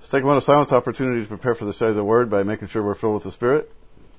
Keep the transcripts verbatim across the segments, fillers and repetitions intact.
Let's take a moment of silence opportunity to prepare for the study of the Word by making sure we're filled with the Spirit.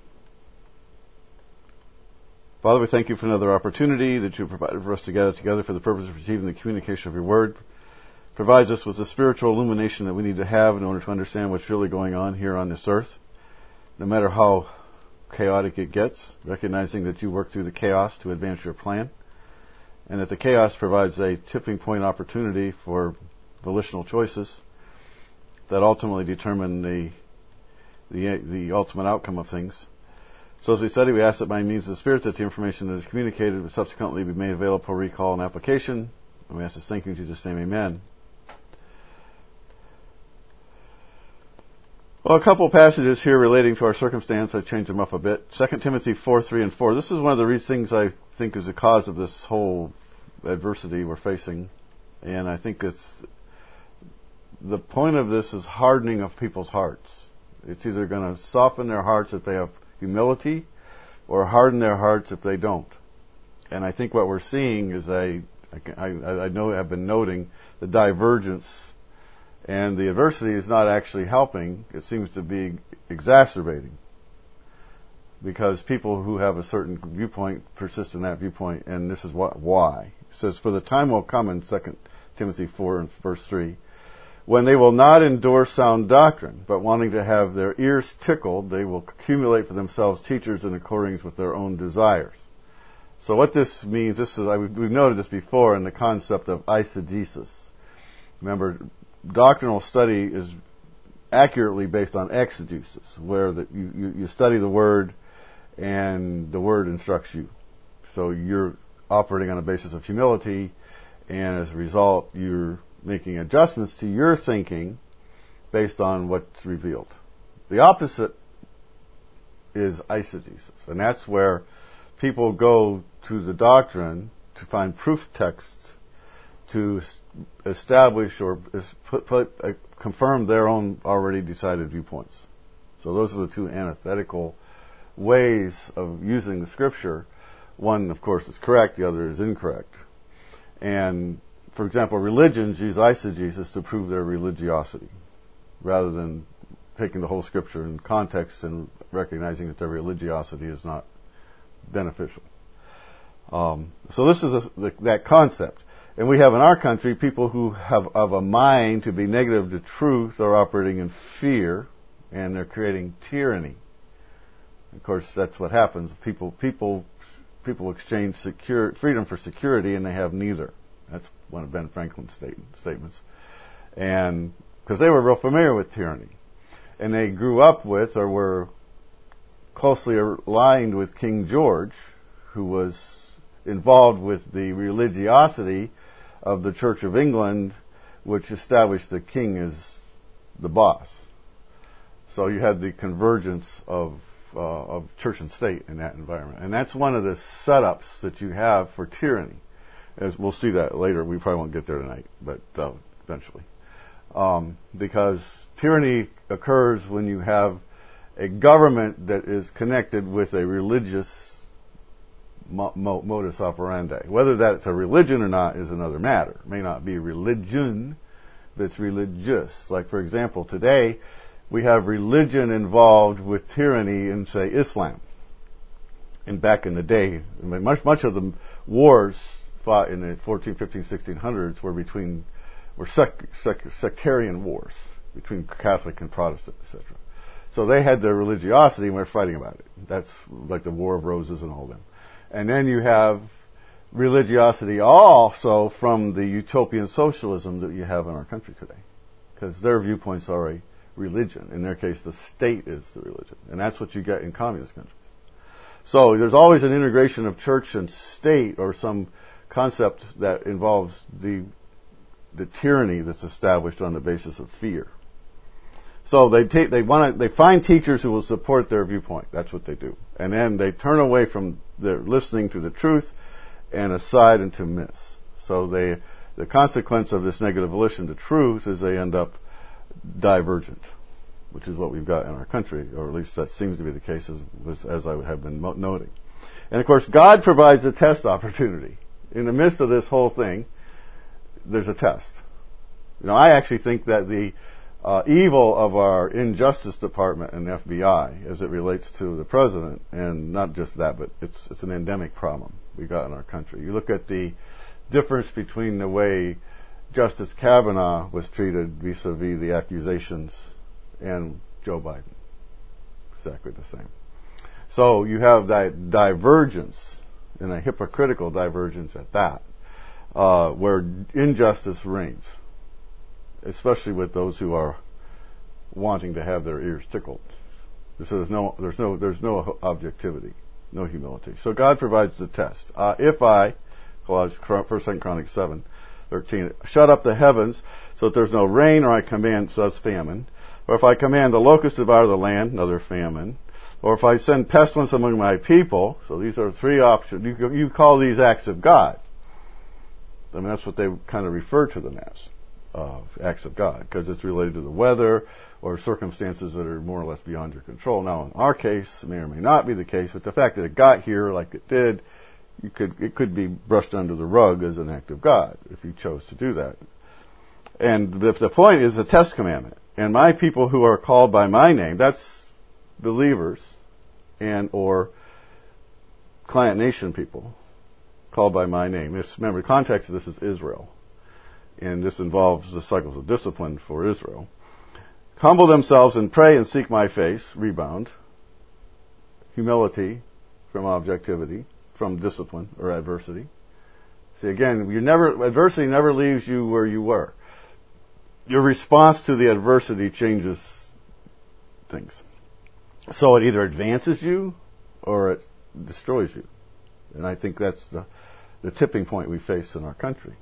Father, we thank you for another opportunity that you provided for us to gather together for the purpose of receiving the communication of your Word. Provides us with the spiritual illumination that we need to have in order to understand what's really going on here on this earth. No matter how chaotic it gets, recognizing that you work through the chaos to advance your plan, and that the chaos provides a tipping point opportunity for volitional choices that ultimately determine the, the the ultimate outcome of things. So as we study, we ask that by means of the Spirit that the information that is communicated will subsequently be made available for recall and application. And we ask this thank you in Jesus' name, amen. Well, a couple of passages here relating to our circumstance. I've changed them up a bit. Second Timothy four, three, and four. This is one of the things I think is the cause of this whole adversity we're facing. And I think it's the point of this is hardening of people's hearts. It's either going to soften their hearts if they have humility or harden their hearts if they don't. And I think what we're seeing is a, I, I know I've been noting the divergence, and the adversity is not actually helping. It seems to be exacerbating because people who have a certain viewpoint persist in that viewpoint, and this is what, why. It says, for the time will come in Second Timothy four and verse three, when they will not endure sound doctrine, but wanting to have their ears tickled, they will accumulate for themselves teachers in accordance with their own desires. So what this means, this is, we've noted this before in the concept of eisegesis. Remember, doctrinal study is accurately based on exegesis, where the, you, you, you study the Word and the Word instructs you. So you're operating on a basis of humility, and as a result, you're making adjustments to your thinking based on what's revealed. The opposite is eisegesis, and that's where people go to the doctrine to find proof texts to establish or put, put, uh, confirm their own already decided viewpoints. So those are the two antithetical ways of using the Scripture. One, of course, is correct, the other is incorrect. And for example, religions use eisegesis to prove their religiosity, rather than taking the whole Scripture in context and recognizing that their religiosity is not beneficial. Um, so this is a, the, that concept. And we have in our country people who have of a mind to be negative to truth are operating in fear, and they're creating tyranny. Of course, that's what happens. People, people, people exchange secure, freedom for security, and they have neither. That's one of Ben Franklin's state, statements. And because they were real familiar with tyranny. And they grew up with or were closely aligned with King George, who was involved with the religiosity of the Church of England, which established the king as the boss. So you had the convergence of uh, of church and state in that environment. And that's one of the setups that you have for tyranny. As we'll see that later. We probably won't get there tonight, but uh, eventually. Um, because tyranny occurs when you have a government that is connected with a religious mo- mo- modus operandi. Whether that's a religion or not is another matter. It may not be religion, but it's religious. Like, for example, today we have religion involved with tyranny in, say, Islam. And back in the day, I mean, much much of the wars fought in the fourteen, fifteen, sixteen hundreds were between were sec, sec, sectarian wars between Catholic and Protestant, et cetera. So they had their religiosity, and we were fighting about it. That's like the War of Roses and all them. And then you have religiosity also from the utopian socialism that you have in our country today, because their viewpoints are a religion. In their case, the state is the religion, and that's what you get in communist countries. So there's always an integration of church and state, or some concept that involves the the tyranny that's established on the basis of fear. So they take, they want to, they find teachers who will support their viewpoint. That's what they do, and then they turn away from their listening to the truth and aside into myths. So they, the consequence of this negative volition to truth is they end up divergent, which is what we've got in our country, or at least that seems to be the case, as, as I have been noting. And of course, God provides a test opportunity. In the midst of this whole thing, there's a test. You know, I actually think that the uh, evil of our Injustice Department and F B I as it relates to the president, and not just that, but it's it's an endemic problem we got in our country. You look at the difference between the way Justice Kavanaugh was treated vis-a-vis the accusations and Joe Biden. Exactly the same. So you have that divergence, and a hypocritical divergence at that, uh, where injustice reigns, especially with those who are wanting to have their ears tickled. So there's no, there's no, there's no objectivity, no humility. So God provides the test. Uh, if I, First Chronicles seven thirteen, shut up the heavens so that there's no rain, or I command, so that's famine, or if I command the locusts to devour the land, another famine, or if I send pestilence among my people, so these are three options. You, you call these acts of God. I mean, that's what they kind of refer to them as, uh, acts of God, because it's related to the weather or circumstances that are more or less beyond your control. Now, in our case, it may or may not be the case, but the fact that it got here like it did, you could, it could be brushed under the rug as an act of God if you chose to do that. And the, the point is the test commandment. And my people who are called by my name, that's believers and or client nation people called by my name. This, remember, the context of this is Israel. And this involves the cycles of discipline for Israel. Humble themselves and pray and seek my face, rebound. Humility from objectivity, from discipline or adversity. See, again, you never, adversity never leaves you where you were. Your response to the adversity changes things. So it either advances you or it destroys you. And I think that's the, the tipping point we face in our country.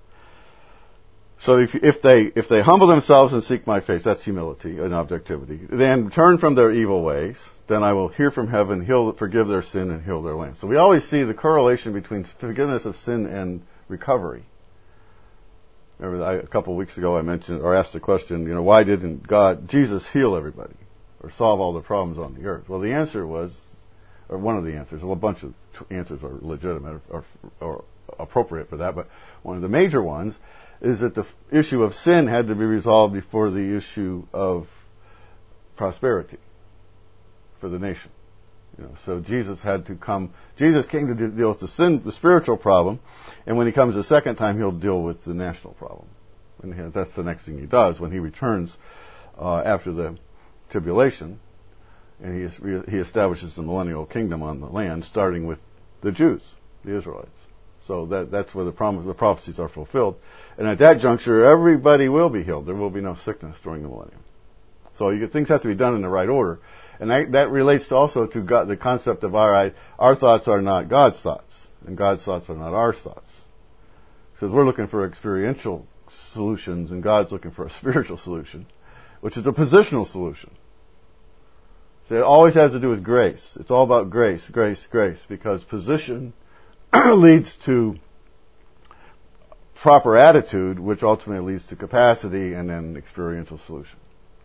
So if, if they if they humble themselves and seek my face, that's humility and objectivity, then turn from their evil ways, then I will hear from heaven, heal, forgive their sin, and heal their land. So we always see the correlation between forgiveness of sin and recovery. Remember, I, a couple of weeks ago I mentioned, or asked the question, you know, why didn't God, Jesus heal everybody or solve all the problems on the earth? Well, the answer was, or one of the answers, a bunch of answers are legitimate or, or appropriate for that, but one of the major ones is that the f- issue of sin had to be resolved before the issue of prosperity for the nation. You know, so Jesus had to come. Jesus came to do, deal with the sin, the spiritual problem, and when he comes the second time, he'll deal with the national problem. And he, that's the next thing he does when he returns uh, after the tribulation, and he is, he establishes the millennial kingdom on the land, starting with the Jews, the Israelites. So that that's where the, prom- the prophecies are fulfilled. And at that juncture, everybody will be healed. There will be no sickness during the millennium. So you, things have to be done in the right order. And that, that relates to also to God, the concept of our, our thoughts are not God's thoughts, and God's thoughts are not our thoughts. Because we're looking for experiential solutions, and God's looking for a spiritual solution, which is a positional solution. So it always has to do with grace. It's all about grace, grace, grace, because position leads to proper attitude, which ultimately leads to capacity and then experiential solution.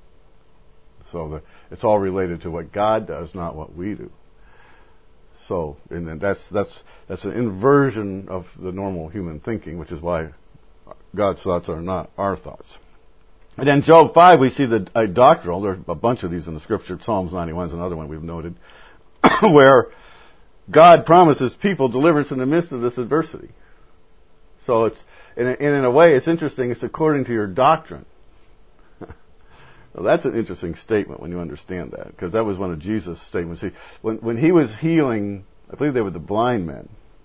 So the, it's all related to what God does, not what we do. So, and then that's that's that's an inversion of the normal human thinking, which is why God's thoughts are not our thoughts. And then Job five, we see the a doctrinal. There are a bunch of these in the Scripture. Psalms ninety-one is another one we've noted, where God promises people deliverance in the midst of this adversity. So it's, and in a way, it's interesting. It's according to your doctrine. Well, that's an interesting statement when you understand that, because that was one of Jesus' statements. He, when, when he was healing, I believe they were the blind men,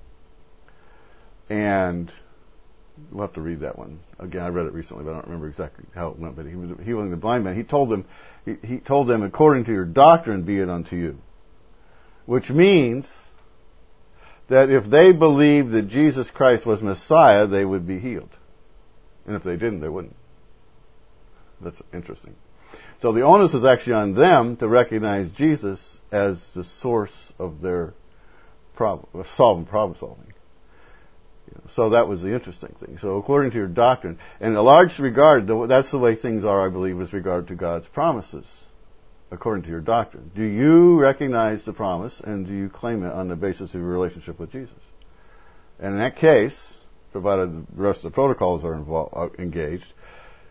and we'll have to read that one again. I read it recently, but I don't remember exactly how it went. But he was healing the blind men. He told them, he, he told them, according to your doctrine, be it unto you, which means that if they believed that Jesus Christ was Messiah, they would be healed. And if they didn't, they wouldn't. That's interesting. So the onus is actually on them to recognize Jesus as the source of their problem, solving problem solving. You know, so that was the interesting thing. So according to your doctrine, in a large regard, that's the way things are, I believe, with regard to God's promises. According to your doctrine, do you recognize the promise and do you claim it on the basis of your relationship with Jesus? And in that case, provided the rest of the protocols are involved, engaged,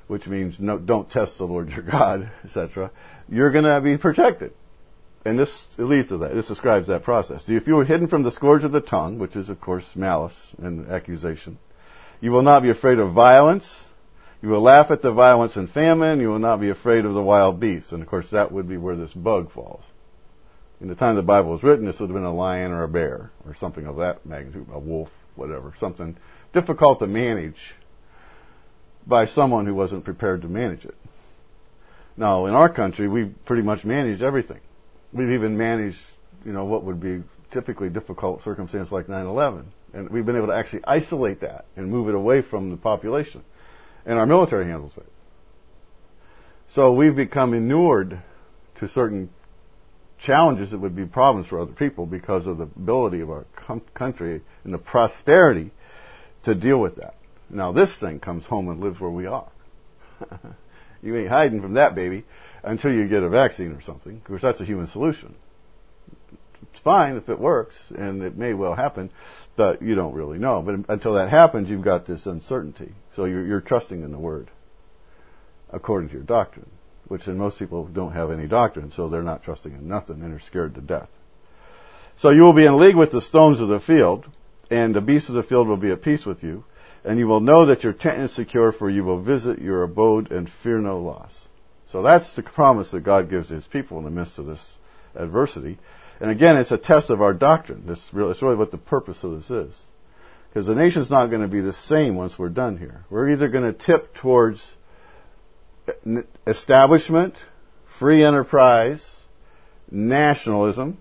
which means no, don't test the Lord your God, et cetera, you're going to be protected. And this leads to that. This describes that process. If you were hidden from the scourge of the tongue, which is, of course, malice and accusation, you will not be afraid of violence. You will laugh at the violence and famine. You will not be afraid of the wild beasts. And, of course, that would be where this bug falls. In the time the Bible was written, this would have been a lion or a bear or something of that magnitude, a wolf, whatever, something difficult to manage by someone who wasn't prepared to manage it. Now, in our country, we pretty much manage everything. We've even managed, you know, what would be typically difficult circumstance like nine eleven. And we've been able to actually isolate that and move it away from the population. And our military handles it. So we've become inured to certain challenges that would be problems for other people because of the ability of our com- country and the prosperity to deal with that. Now this thing comes home and lives where we are. You ain't hiding from that baby until you get a vaccine or something, because that's a human solution. It's fine if it works, and it may well happen, but you don't really know. But until that happens, you've got this uncertainty. So you're, you're trusting in the Word, according to your doctrine, which then most people don't have any doctrine, so they're not trusting in nothing, and they're scared to death. So you will be in league with the stones of the field, and the beasts of the field will be at peace with you, and you will know that your tent is secure, for you will visit your abode and fear no loss. So that's the promise that God gives His people in the midst of this adversity. And again, it's a test of our doctrine. This really, it's really what the purpose of this is. Because the nation's not going to be the same once we're done here. We're either going to tip towards establishment, free enterprise, nationalism,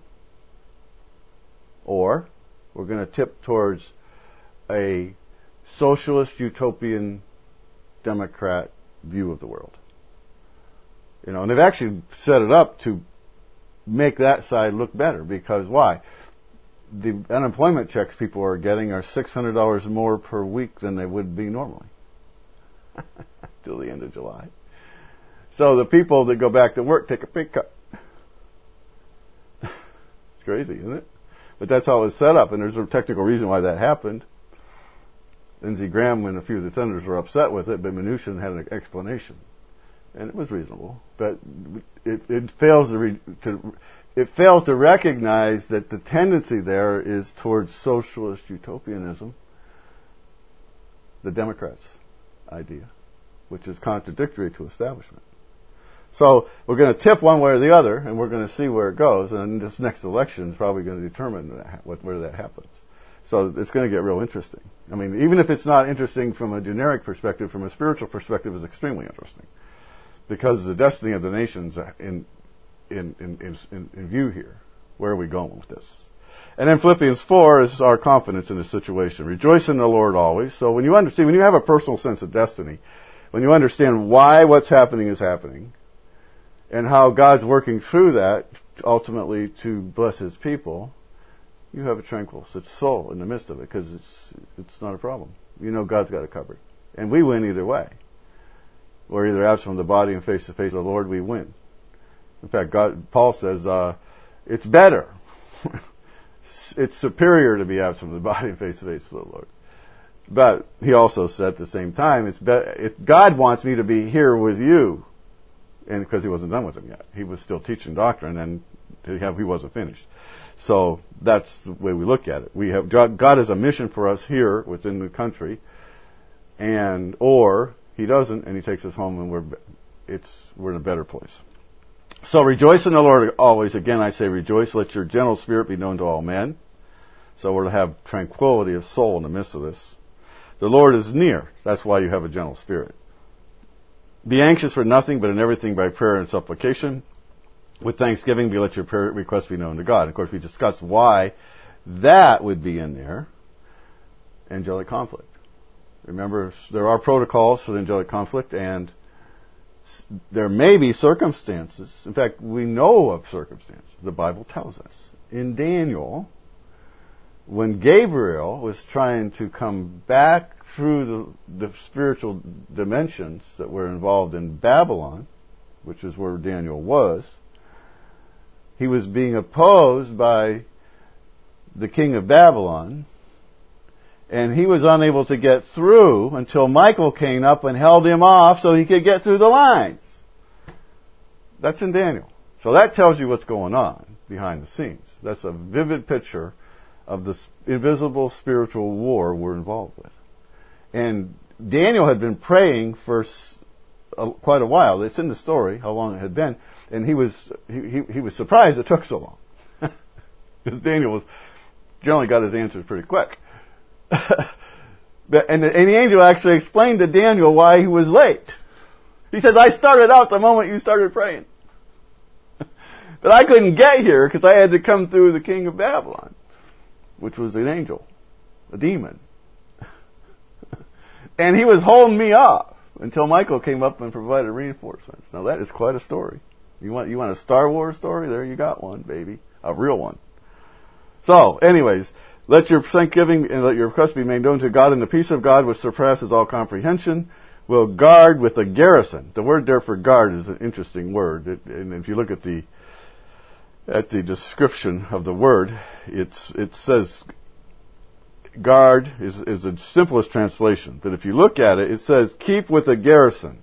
or we're going to tip towards a socialist, utopian, Democrat view of the world. You know, and they've actually set it up to make that side look better, because why? The unemployment checks people are getting are six hundred dollars more per week than they would be normally till the end of July. So the people that go back to work take a pay cut. It's crazy, isn't it? But that's how it was set up, and there's a technical reason why that happened. Lindsey Graham and a few of the senators were upset with it, but Mnuchin had an explanation. And it was reasonable, but it, it fails to, re, to it fails to recognize that the tendency there is towards socialist utopianism, the Democrats' idea, which is contradictory to establishment. So we're going to tip one way or the other, and we're going to see where it goes. And this next election is probably going to determine that, what, where that happens. So it's going to get real interesting. I mean, even if it's not interesting from a generic perspective, from a spiritual perspective, it's extremely interesting. Because the destiny of the nations in, in, in, in, in view here. Where are we going with this? And then Philippians four is our confidence in the situation. Rejoice in the Lord always. So when you understand, when you have a personal sense of destiny, when you understand why what's happening is happening, and how God's working through that ultimately to bless His people, you have a tranquil soul in the midst of it, because it's it's not a problem. You know God's got it covered, and we win either way. We're either absent from the body and face to face with the Lord, we win. In fact, God, Paul says uh, it's better, it's superior to be absent from the body and face to face with the Lord. But he also said at the same time, it's better. If God wants me to be here with you, and because he wasn't done with them yet, he was still teaching doctrine, and he, have, he wasn't finished. So that's the way we look at it. We have God has a mission for us here within the country, and or He doesn't, and He takes us home, and we're it's we're in a better place. So rejoice in the Lord always. Again, I say rejoice. Let your gentle spirit be known to all men. So we're to have tranquility of soul in the midst of this. The Lord is near. That's why you have a gentle spirit. Be anxious for nothing, but in everything by prayer and supplication. With thanksgiving, be let your prayer requests be known to God. Of course, we discussed why that would be in there. Angelic conflict. Remember, there are protocols for the angelic conflict, and there may be circumstances. In fact, we know of circumstances. The Bible tells us. In Daniel, when Gabriel was trying to come back through the, the spiritual dimensions that were involved in Babylon, which is where Daniel was, he was being opposed by the king of Babylon, And he was unable to get through until Michael came up and held him off so he could get through the lines. That's in Daniel. So that tells you what's going on behind the scenes. That's a vivid picture of this invisible spiritual war we're involved with. And Daniel had been praying for a, quite a while. It's in the story how long it had been, and he was he, he, he was surprised it took so long. Because Daniel was generally got his answers pretty quick. But, and, the, and the angel actually explained to Daniel why he was late. He says, "I started out the moment you started praying, but I couldn't get here because I had to come through the king of Babylon, which was an angel, a demon." And he was holding me off until Michael came up and provided reinforcements. Now that is quite a story. You want you want a Star Wars story? There you got one, baby. A real one. So, anyways, let your thanksgiving and let your request be made known to God, and the peace of God, which surpasses all comprehension, will guard with a garrison. The word there for guard is an interesting word. It, and if you look at the at the description of the word, it's it says guard is, is the simplest translation. But if you look at it, it says keep with a garrison.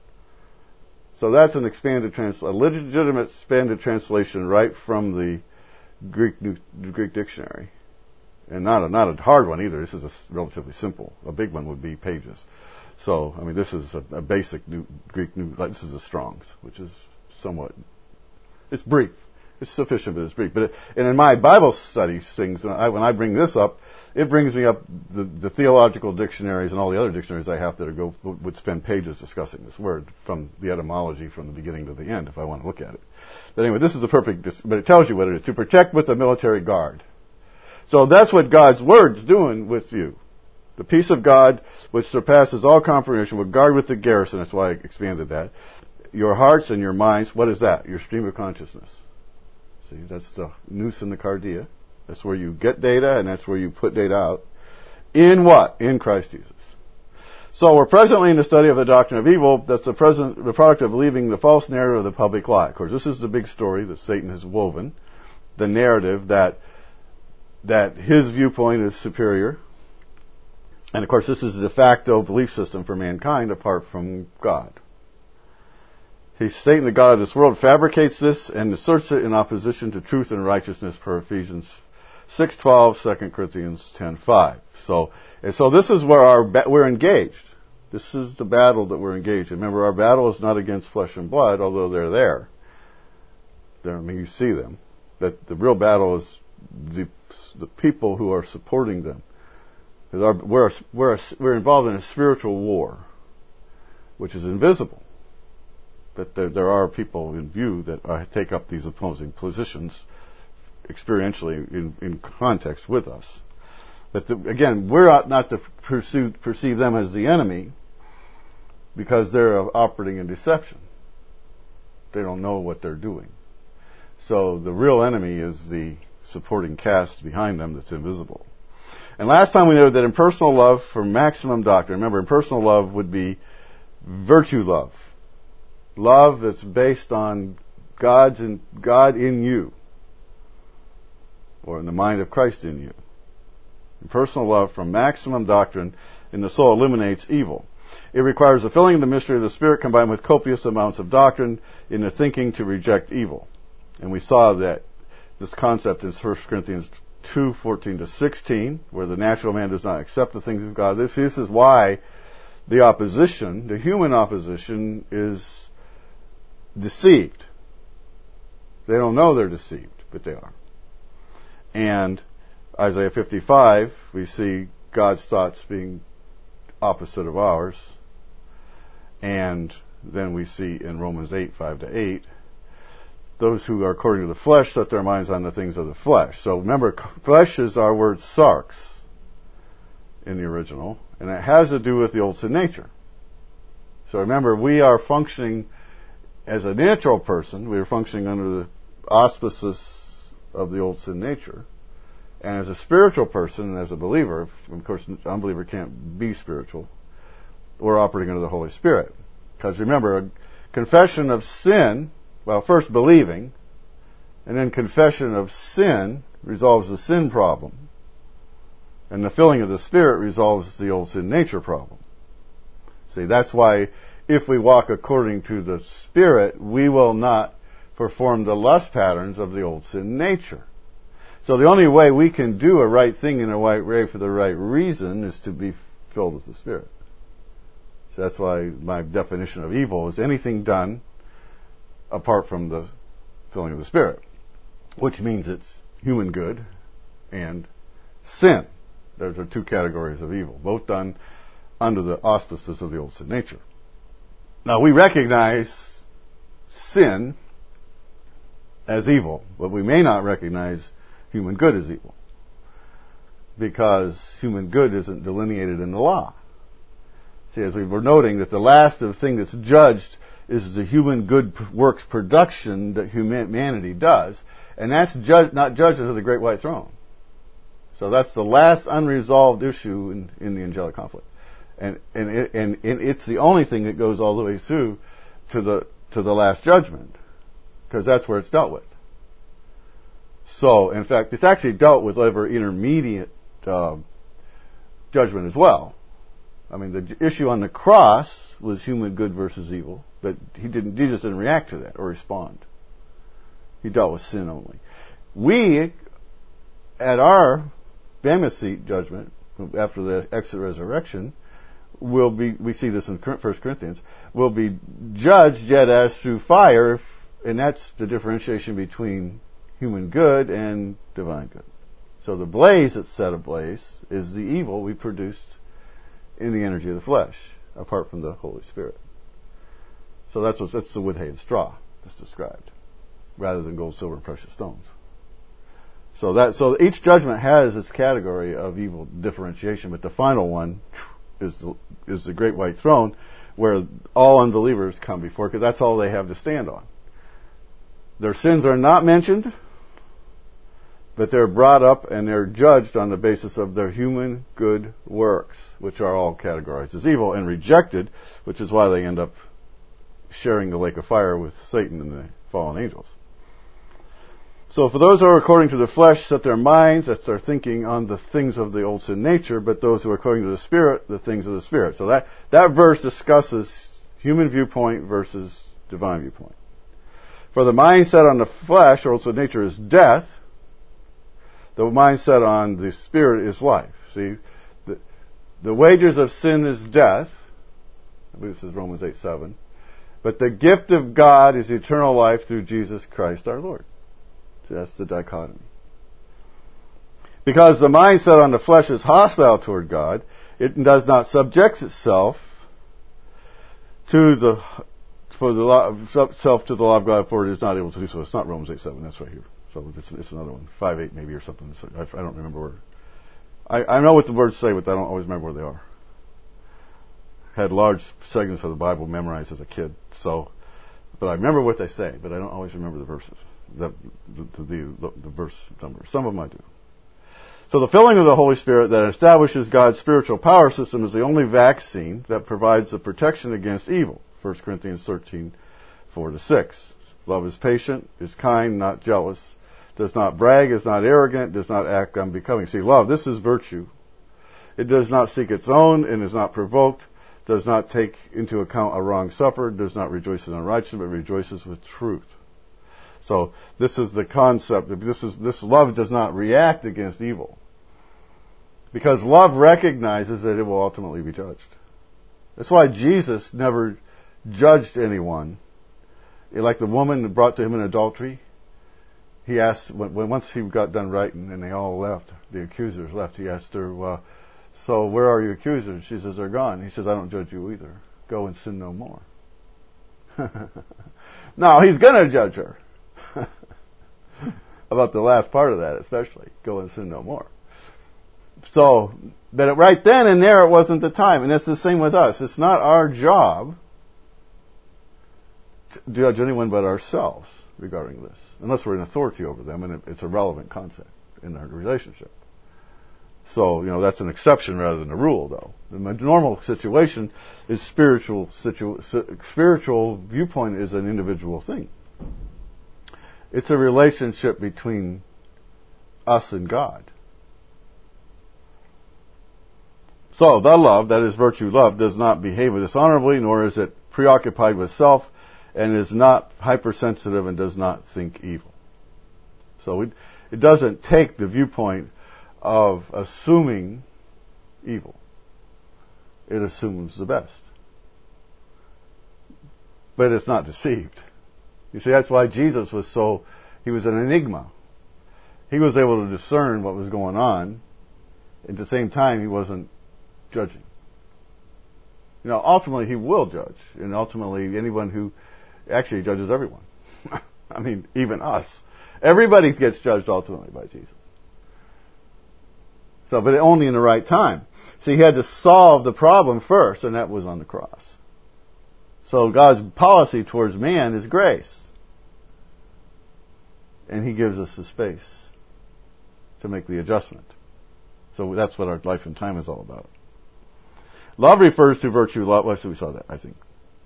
So that's an expanded translation, a legitimate expanded translation right from the Greek New, Greek dictionary. And not a, not a hard one either. This is a relatively simple. A big one would be Pages. So, I mean, this is a, a basic new Greek New, like this is a Strong's, which is somewhat, it's brief. It's sufficient, but it's brief. But it, and in my Bible studies things, when I, when I bring this up, it brings me up the, the theological dictionaries and all the other dictionaries I have that are go would spend pages discussing this word from the etymology from the beginning to the end if I want to look at it. But anyway, this is a perfect, but it tells you what it is. To protect with a military guard. So that's what God's Word's doing with you. The peace of God, which surpasses all comprehension, will guard with the garrison. That's why I expanded that. Your hearts and your minds, what is that? Your stream of consciousness. See, that's the nous in the cardia. That's where you get data, and that's where you put data out. In what? In Christ Jesus. So we're presently in the study of the doctrine of evil. That's the present, the product of leaving the false narrative of the public lie. Of course, this is the big story that Satan has woven. The narrative that that his viewpoint is superior. And of course, this is the de facto belief system for mankind apart from God. He's Satan, the God of this world, fabricates this and asserts it in opposition to truth and righteousness per Ephesians six twelve, Second Corinthians ten five. So, and so this is where our we're engaged. This is the battle that we're engaged in. Remember, our battle is not against flesh and blood, although they're there. They're, I mean, you see them. But the real battle is the the people who are supporting them. Our, we're we're we're involved in a spiritual war, which is invisible. But there, there are people in view that are, take up these opposing positions experientially in, in context with us. But the, again, we're not, not to pursue, perceive them as the enemy because they're operating in deception. They don't know what they're doing. So the real enemy is the supporting cast behind them that's invisible. And last time we noted that impersonal love for maximum doctrine, remember, impersonal love would be virtue love. Love that's based on God's in, God in you, or in the mind of Christ in you. Impersonal love from maximum doctrine in the soul eliminates evil. It requires the filling of the mystery of the Spirit combined with copious amounts of doctrine in the thinking to reject evil. And we saw that this concept in First Corinthians two fourteen to sixteen, where the natural man does not accept the things of God. This, this is why the opposition, the human opposition, is deceived. They don't know they're deceived, but they are. And Isaiah fifty-five, we see God's thoughts being opposite of ours. And then we see in Romans eight, five to eight, those who are according to the flesh set their minds on the things of the flesh. So remember, flesh is our word sarx in the original, and it has to do with the old sin nature. So remember, we are functioning as a natural person, we are functioning under the auspices of the old sin nature. And as a spiritual person, and as a believer, of course, an unbeliever can't be spiritual, we're operating under the Holy Spirit. Because remember, a confession of sin, well, first believing, and then confession of sin resolves the sin problem. And the filling of the Spirit resolves the old sin nature problem. See, that's why if we walk according to the Spirit, we will not perform the lust patterns of the old sin nature. So the only way we can do a right thing in a right way for the right reason is to be filled with the Spirit. So that's why my definition of evil is anything done apart from the filling of the Spirit, which means it's human good and sin. Those are two categories of evil, both done under the auspices of the old sin nature. Now, we recognize sin as evil, but we may not recognize human good as evil, because human good isn't delineated in the law. See, as we were noting, that the last of thing that's judged is the human good works production that humanity does, and that's judged, not judged under the great white throne. So that's the last unresolved issue in, in the angelic conflict, and and, it, and and it's the only thing that goes all the way through to the to the last judgment, because that's where it's dealt with. So, in fact, it's actually dealt with over intermediate uh, judgment as well. I mean, the issue on the cross was human good versus evil, but he didn't. Jesus didn't react to that or respond. He dealt with sin only. We, at our Bema seat judgment after the exit resurrection, will be. We see this in First Corinthians. Will be judged yet as through fire, and that's the differentiation between human good and divine good. So the blaze that's set ablaze is the evil we produced in the energy of the flesh, apart from the Holy Spirit. So that's what, that's the wood, hay, and straw that's described, rather than gold, silver, and precious stones. So that so each judgment has its category of evil differentiation, but the final one is the, is the great white throne, where all unbelievers come before, because that's all they have to stand on. Their sins are not mentioned, but they're brought up and they're judged on the basis of their human good works, which are all categorized as evil and rejected, which is why they end up sharing the lake of fire with Satan and the fallen angels. So for those who are according to the flesh set their minds, that's their thinking on the things of the old sin nature, but those who are according to the Spirit, the things of the Spirit. So that, that verse discusses human viewpoint versus divine viewpoint. For the mindset on the flesh, or old sin nature, is death. The mindset on the Spirit is life. See, the, the wages of sin is death. I believe this is Romans eight seven. But the gift of God is eternal life through Jesus Christ our Lord. See, that's the dichotomy. Because the mindset on the flesh is hostile toward God, it does not subject itself to the for the law, self to the law of God, for it is not able to do so. It's not Romans eight seven. That's right here. So it's, it's another one, five eight maybe or something. I, I don't remember where. I, I know what the words say, but I don't always remember where they are. Had large segments of the Bible memorized as a kid, so, but I remember what they say, but I don't always remember the verses, the the, the, the, the verse number. Some of them I do. So the filling of the Holy Spirit that establishes God's spiritual power system is the only vaccine that provides the protection against evil. First Corinthians thirteen, four to six. Love is patient, is kind, not jealous, does not brag, is not arrogant, does not act unbecoming. See, love, this is virtue. It does not seek its own and is not provoked, does not take into account a wrong suffered, does not rejoice in unrighteousness, but rejoices with truth. So this is the concept. This is this love does not react against evil, because love recognizes that it will ultimately be judged. That's why Jesus never judged anyone. Like the woman brought to him in adultery, he asked, when, when once he got done writing and they all left, the accusers left, he asked her, well, so where are your accusers? She says, they're gone. He says, I don't judge you either. Go and sin no more. No, he's going to judge her. About the last part of that especially. Go and sin no more. So, but right then and there it wasn't the time. And it's the same with us. It's not our job to judge anyone but ourselves regarding this, unless we're in authority over them, and it's a relevant concept in our relationship. So, you know, that's an exception rather than a rule, though. The normal situation is spiritual. Situ- spiritual viewpoint is an individual thing. It's a relationship between us and God. So, the love, that is virtue love, does not behave dishonorably, nor is it preoccupied with self, and is not hypersensitive and does not think evil. So it, it doesn't take the viewpoint of assuming evil. It assumes the best. But it's not deceived. You see, that's why Jesus was so, he was an enigma. He was able to discern what was going on. At the same time, he wasn't judging. You know, ultimately he will judge. And ultimately anyone who actually judges everyone. I mean, even us. Everybody gets judged ultimately by Jesus. So, but only in the right time. See, he had to solve the problem first, and that was on the cross. So God's policy towards man is grace. And he gives us the space to make the adjustment. So that's what our life and time is all about. Love refers to virtue. Love, well, so we saw that, I think.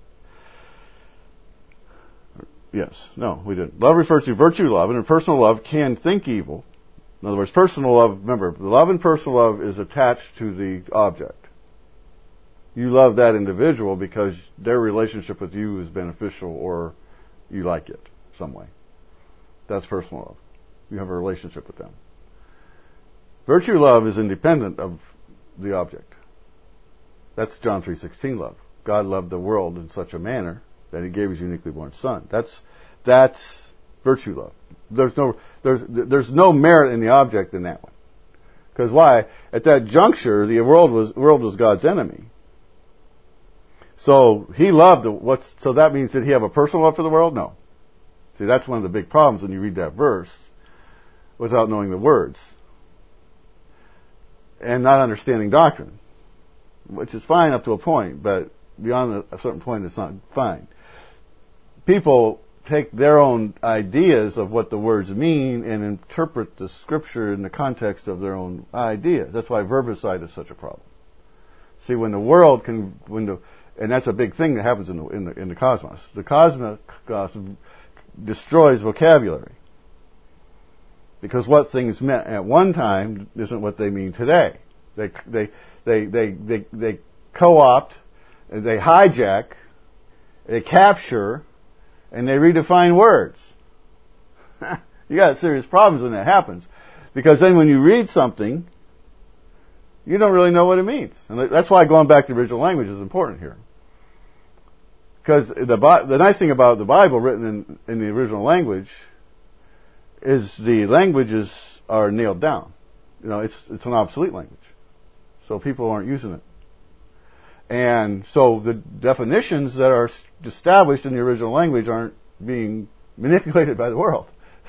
Yes. No, we didn't. Love refers to virtue love, and in personal love can think evil. In other words, personal love, remember, love and personal love is attached to the object. You love that individual because their relationship with you is beneficial or you like it some way. That's personal love. You have a relationship with them. Virtue love is independent of the object. That's John three sixteen love. God loved the world in such a manner that he gave his uniquely born son. That's that's virtue love. There's no there's there's no merit in the object in that one. Because why? At that juncture, the world was world was God's enemy. So he loved the, what's so that means did he have a personal love for the world? No. See, that's one of the big problems when you read that verse without knowing the words and not understanding doctrine, which is fine up to a point, but beyond a certain point, it's not fine. People take their own ideas of what the words mean and interpret the scripture in the context of their own idea. That's why verbicide is such a problem. See, when the world can, when the, and that's a big thing that happens in the in the, in the cosmos. The cosmos destroys vocabulary because what things meant at one time isn't what they mean today. They they they they they, they co-opt, they hijack, they capture, and they redefine words. You got serious problems when that happens. Because then when you read something, you don't really know what it means. And that's why going back to the original language is important here. Because the the nice thing about the Bible written in, in the original language is the languages are nailed down. You know, it's it's an obsolete language. So people aren't using it. And so the definitions that are established in the original language aren't being manipulated by the world.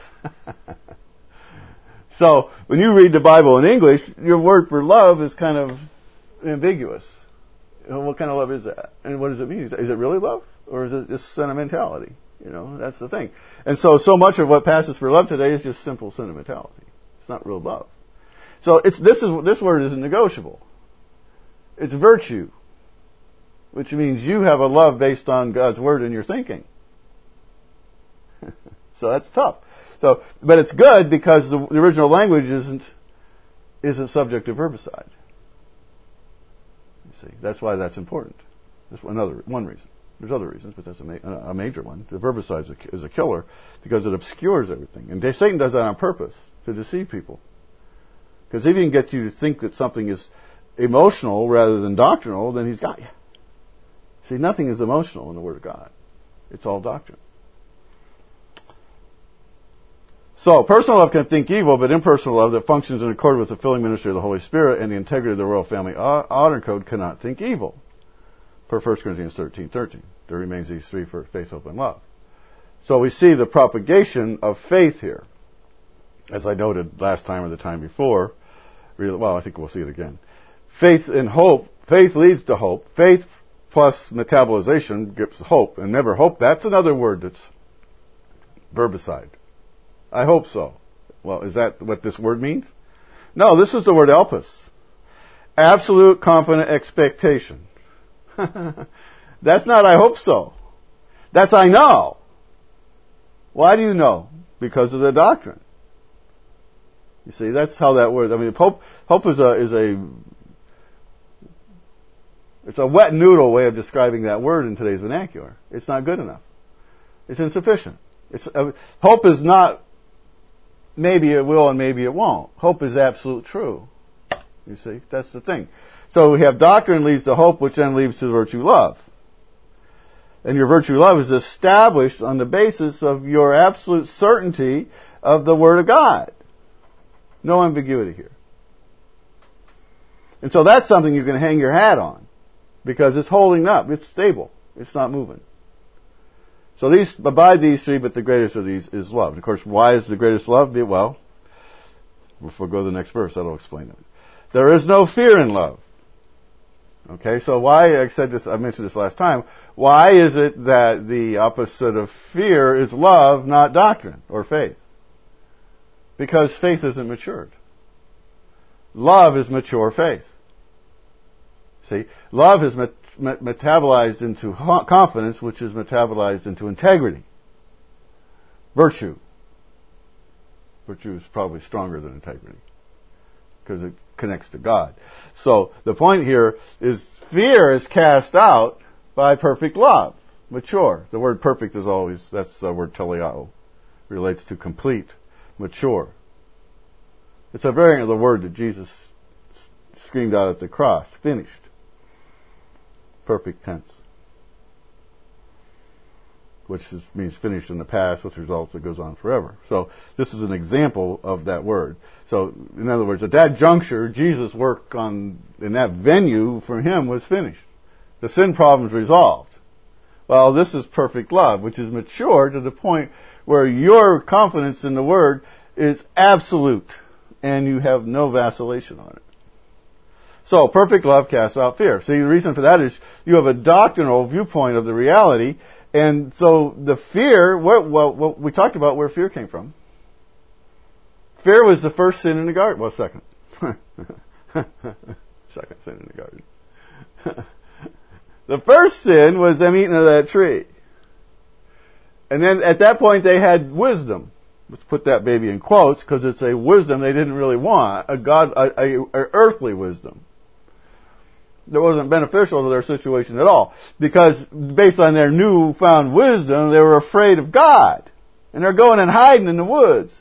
So when you read the Bible in English, your word for love is kind of ambiguous. You know, what kind of love is that? And what does it mean? Is it really love? Or is it just sentimentality? You know, that's the thing. And so, so much of what passes for love today is just simple sentimentality. It's not real love. So it's, this is, this word isn't negotiable. It's virtue, which means you have a love based on God's word in your thinking. So that's tough. So, but it's good because the, the original language isn't isn't subject to verbicide. You see, that's why that's important. That's another one reason. There's other reasons, but that's a, ma- a major one. The verbicide is a, is a killer because it obscures everything, and Satan does that on purpose to deceive people. Because if he can get you to think that something is emotional rather than doctrinal, then he's got you. See, nothing is emotional in the Word of God. It's all doctrine. So, personal love can think evil, but impersonal love that functions in accord with the filling ministry of the Holy Spirit and the integrity of the royal family honor code cannot think evil. Per First Corinthians thirteen thirteen. There remains these three for faith, hope, and love. So we see the propagation of faith here. As I noted last time or the time before, well, I think we'll see it again. Faith and hope, faith leads to hope. Faith plus metabolization gives hope, and never hope. That's another word that's verbicide. I hope so. Well, is that what this word means? No, this is the word elpis. Absolute confident expectation. That's not I hope so. That's I know. Why do you know? Because of the doctrine. You see, that's how that works. I mean, hope, hope is a, is a It's a wet noodle way of describing that word in today's vernacular. It's not good enough. It's insufficient. It's, uh, hope is not maybe it will and maybe it won't. Hope is absolute true. You see, that's the thing. So we have doctrine leads to hope, which then leads to virtue love. And your virtue love is established on the basis of your absolute certainty of the Word of God. No ambiguity here. And so that's something you can hang your hat on, because it's holding up. It's stable. It's not moving. So these, abide these three, but the greatest of these is love. And of course, why is the greatest love? Well, before we go to the next verse, that'll explain it. There is no fear in love. Okay, so why, I said this, I mentioned this last time, why is it that the opposite of fear is love, not doctrine or faith? Because faith isn't matured. Love is mature faith. See, love is met- met- metabolized into confidence, which is metabolized into integrity. Virtue. Virtue is probably stronger than integrity, because it connects to God. So the point here is fear is cast out by perfect love, mature. The word perfect is always, that's the word teleao, relates to complete, mature. It's a variant of the word that Jesus screamed out at the cross, finished. Perfect tense. Which is, means finished in the past with results that goes on forever. So this is an example of that word. So in other words, at that juncture, Jesus' work on in that venue for him was finished. The sin problem's resolved. Well, this is perfect love, which is mature to the point where your confidence in the word is absolute and you have no vacillation on it. So perfect love casts out fear. See, the reason for that is you have a doctrinal viewpoint of the reality. And so the fear, well, well, we talked about where fear came from. Fear was the first sin in the garden. Well, second. Second sin in the garden. The first sin was them eating of that tree. And then at that point they had wisdom. Let's put that baby in quotes, because it's a wisdom they didn't really want. A God, a, a, a earthly wisdom. That wasn't beneficial to their situation at all. Because based on their newfound wisdom, they were afraid of God. And they're going and hiding in the woods.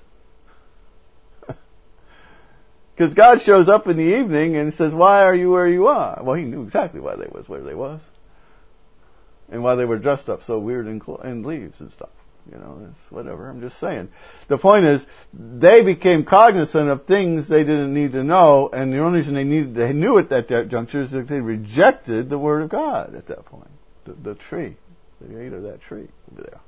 Because God shows up in the evening and says, why are you where you are? Well, he knew exactly why they was where they was. And why they were dressed up so weird in, cl- in leaves and stuff. You know, it's whatever. I'm just saying. The point is, they became cognizant of things they didn't need to know, and the only reason they needed, they knew it at that juncture is that they rejected the Word of God at that point. The, the tree. They ate of that tree over there.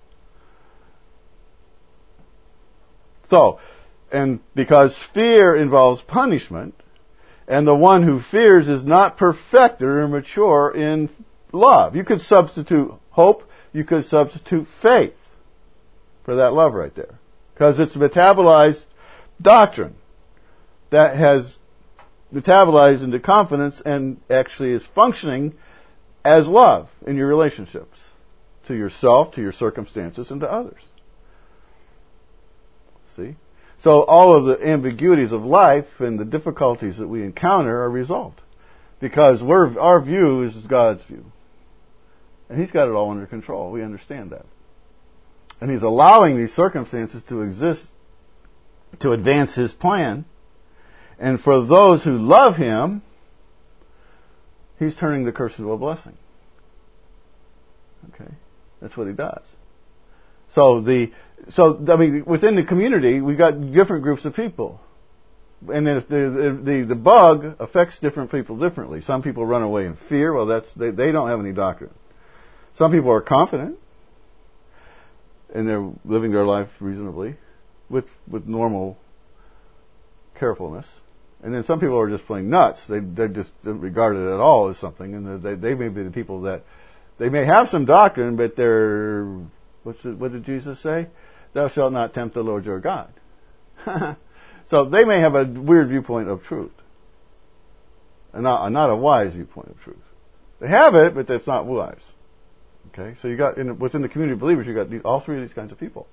So, and because fear involves punishment, and the one who fears is not perfected or mature in love. You could substitute hope, you could substitute faith for that love right there. Because it's metabolized doctrine that has metabolized into confidence and actually is functioning as love in your relationships. To yourself, to your circumstances, and to others. See? So all of the ambiguities of life and the difficulties that we encounter are resolved. Because we're, our view is God's view. And He's got it all under control. We understand that. And He's allowing these circumstances to exist to advance His plan. And for those who love Him, He's turning the curse into a blessing. Okay? That's what He does. So the so I mean within the community we've got different groups of people. And then if the, the the bug affects different people differently. Some people run away in fear. Well, that's they, they don't have any doctrine. Some people are confident. And they're living their life reasonably, with with normal carefulness. And then some people are just plain nuts. They they just don't regard it at all as something. And they they may be the people that they may have some doctrine, but they're what's it, what did Jesus say? Thou shalt not tempt the Lord your God. So they may have a weird viewpoint of truth, and not not a wise viewpoint of truth. They have it, but that's not wise. Okay, so you got in, within the community of believers, you got these, all three of these kinds of people,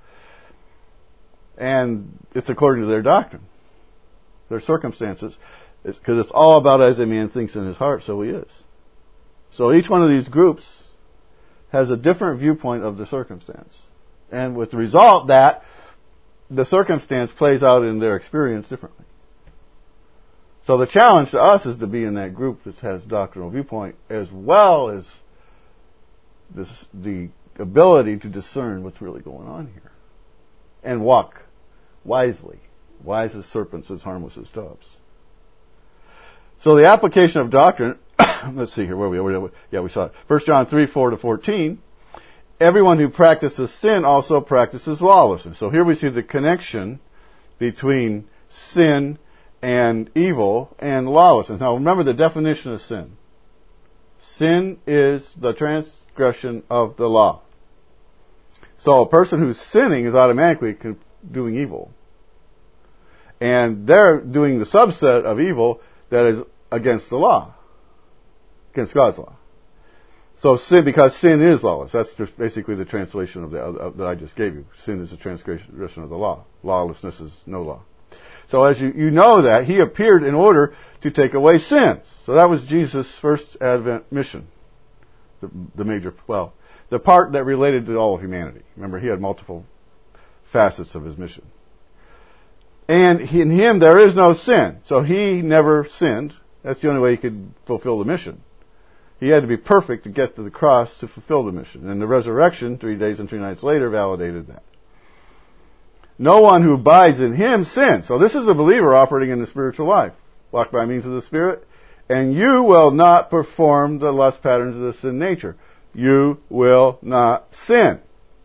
and it's according to their doctrine, their circumstances, because it's, it's all about as a man thinks in his heart, so he is. So each one of these groups has a different viewpoint of the circumstance. And with the result that the circumstance plays out in their experience differently. So the challenge to us is to be in that group that has doctrinal viewpoint as well as this, the ability to discern what's really going on here. And walk wisely. Wise as serpents, as harmless as doves. So the application of doctrine, let's see here, where are we? Yeah, we saw it. First John three, four to fourteen. Everyone who practices sin also practices lawlessness. So here we see the connection between sin and evil and lawlessness. Now remember the definition of sin. Sin is the transgression of the law. So a person who's sinning is automatically doing evil. And they're doing the subset of evil that is against the law. Against God's law. So sin, because sin is lawless. That's just basically the translation of the of, that I just gave you. Sin is a transgression of the law. Lawlessness is no law. So as you, you know that, He appeared in order to take away sins. So that was Jesus' first Advent mission. The, the major, well, the part that related to all of humanity. Remember, He had multiple facets of His mission. And he, in Him there is no sin. So He never sinned. That's the only way He could fulfill the mission. He had to be perfect to get to the cross to fulfill the mission. And the resurrection, three days and three nights later, validated that. No one who abides in Him sins. So this is a believer operating in the spiritual life. Walk by means of the Spirit. And you will not perform the lust patterns of the sin nature. You will not sin.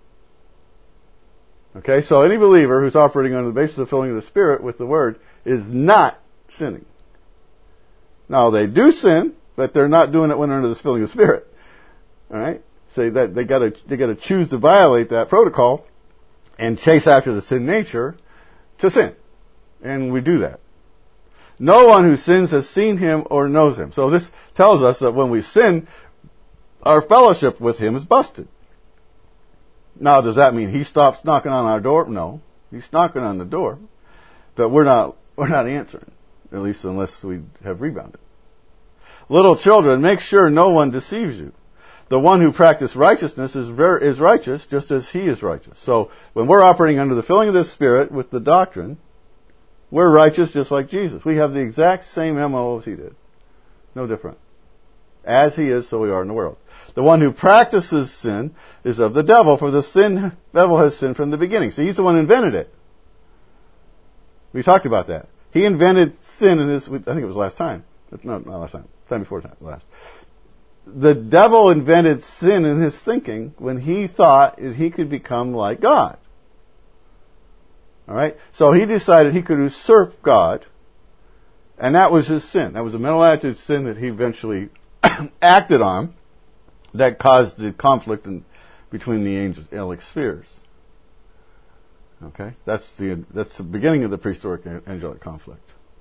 Okay, so any believer who's operating on the basis of filling of the Spirit with the Word is not sinning. Now, they do sin, but they're not doing it when they're under the filling of the Spirit. All right? Say that they got to they got to choose to violate that protocol and chase after the sin nature to sin. And we do that. No one who sins has seen Him or knows Him. So this tells us that when we sin, our fellowship with Him is busted. Now, does that mean He stops knocking on our door? No. He's knocking on the door. But we're not we're not answering. At least unless we have rebounded. Little children, make sure no one deceives you. The one who practices righteousness is ver- is righteous just as He is righteous. So when we're operating under the filling of the Spirit with the doctrine, we're righteous just like Jesus. We have the exact same M O as He did. No different. As He is, so we are in the world. The one who practices sin is of the devil, for the sin devil has sinned from the beginning. So he's the one who invented it. We talked about that. He invented sin in his, I think it was last time. No, not last time. Time before time, last. The devil invented sin in his thinking when he thought he could become like God. Alright? So he decided he could usurp God, and that was his sin. That was a mental attitude sin that he eventually acted on that caused the conflict in, between the angelic spheres. Okay? That's the, that's the beginning of the prehistoric angelic conflict.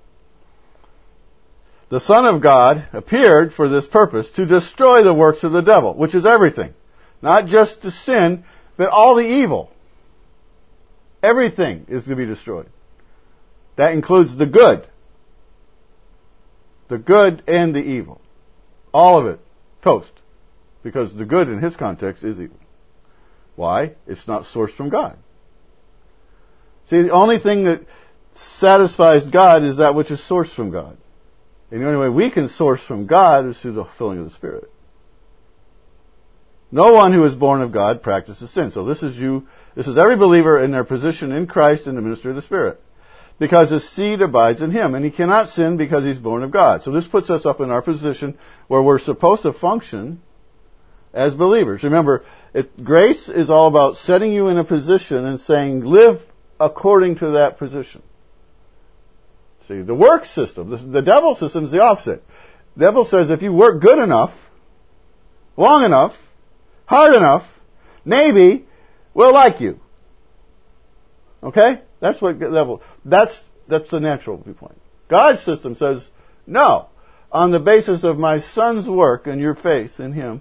The Son of God appeared for this purpose, to destroy the works of the devil, which is everything. Not just the sin, but all the evil. Everything is to be destroyed. That includes the good. The good and the evil. All of it. Toast. Because the good in his context is evil. Why? It's not sourced from God. See, the only thing that satisfies God is that which is sourced from God. And the only way we can source from God is through the filling of the Spirit. No one who is born of God practices sin. So this is you, this is every believer in their position in Christ in the ministry of the Spirit. Because his seed abides in him, and he cannot sin because he's born of God. So this puts us up in our position where we're supposed to function as believers. Remember, it, grace is all about setting you in a position and saying, live according to that position. See, the work system, the, the devil system is the opposite. The devil says if you work good enough, long enough, hard enough, maybe we'll like you. Okay? That's what the devil, that's, that's the natural viewpoint. God's system says, no, on the basis of my Son's work and your faith in Him,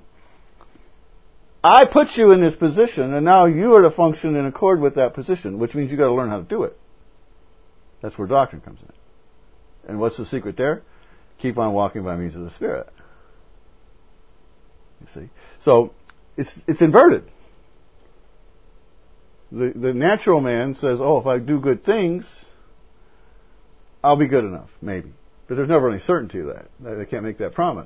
I put you in this position, and now you are to function in accord with that position, which means you've got to learn how to do it. That's where doctrine comes in. And what's the secret there? Keep on walking by means of the Spirit. You see? So, it's it's inverted. The, the natural man says, oh, if I do good things, I'll be good enough, maybe. But there's never any certainty of that. They can't make that promise.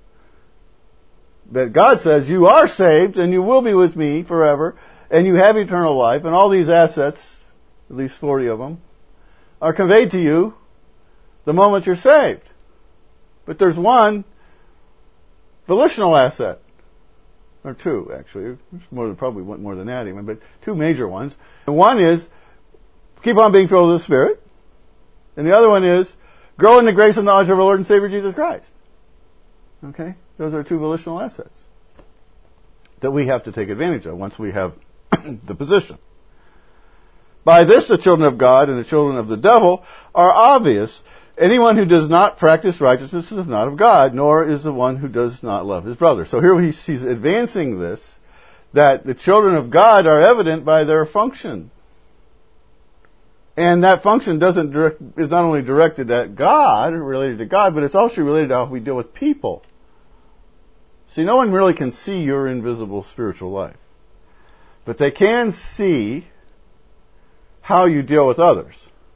But God says, you are saved, and you will be with me forever, and you have eternal life, and all these assets, at least forty of them, are conveyed to you the moment you're saved. But there's one volitional asset. Or two, actually. There's more than, probably more than that even, but two major ones. And one is, keep on being filled with the Spirit. And the other one is, grow in the grace and knowledge of our Lord and Savior Jesus Christ. Okay? Those are two volitional assets that we have to take advantage of once we have the position. By this, the children of God and the children of the devil are obvious. Anyone who does not practice righteousness is not of God, nor is the one who does not love his brother. So here he's, he's advancing this, that the children of God are evident by their function. And that function doesn't direct, is not only directed at God, related to God, but it's also related to how we deal with people. See, no one really can see your invisible spiritual life. But they can see how you deal with others.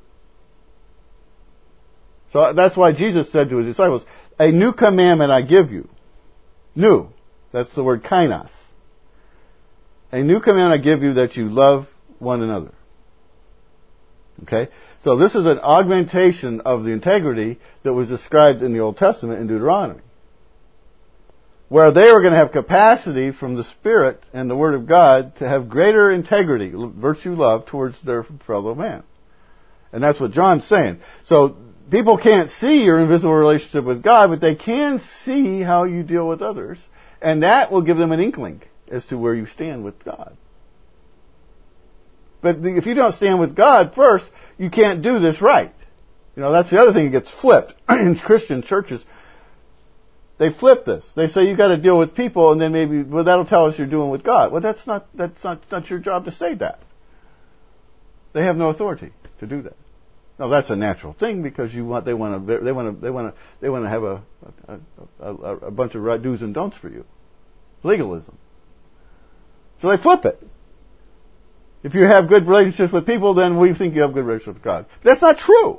So that's why Jesus said to his disciples, a new commandment I give you. New. That's the word kainos. A new commandment I give you, that you love one another. Okay? So this is an augmentation of the integrity that was described in the Old Testament in Deuteronomy, where they were going to have capacity from the Spirit and the Word of God to have greater integrity, virtue, love towards their fellow man. And that's what John's saying. So people can't see your invisible relationship with God, but they can see how you deal with others. And that will give them an inkling as to where you stand with God. But if you don't stand with God first, you can't do this right. You know, that's the other thing that gets flipped in Christian churches. They flip this. They say you've got to deal with people, and then maybe, well, that'll tell us you're doing with God. Well, that's not that's not that's not your job to say that. They have no authority to do that. No, that's a natural thing because you want they want to they want to they want to they want to have a a, a a bunch of right do's and don'ts for you, legalism. So they flip it. If you have good relationships with people, then we think you have good relationships with God. That's not true.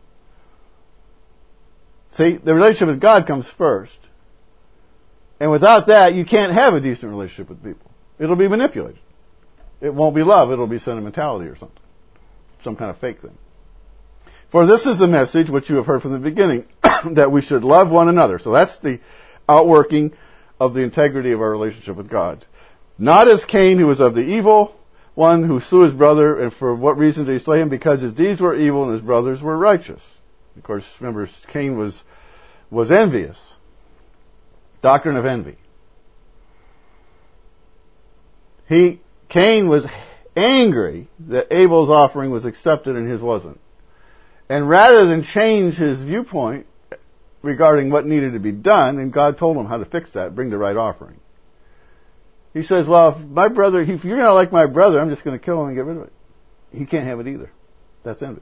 See, the relationship with God comes first. And without that, you can't have a decent relationship with people. It'll be manipulated. It won't be love. It'll be sentimentality or something. Some kind of fake thing. For this is the message which you have heard from the beginning, that we should love one another. So that's the outworking of the integrity of our relationship with God. Not as Cain, who was of the evil one, who slew his brother. And for what reason did he slay him? Because his deeds were evil and his brothers were righteous. Of course, remember, Cain was was envious. Doctrine of envy. He Cain was angry that Abel's offering was accepted and his wasn't. And rather than change his viewpoint regarding what needed to be done, and God told him how to fix that, bring the right offering. He says, well, if my brother, if you're not like my brother, I'm just going to kill him and get rid of it. He can't have it either. That's envy.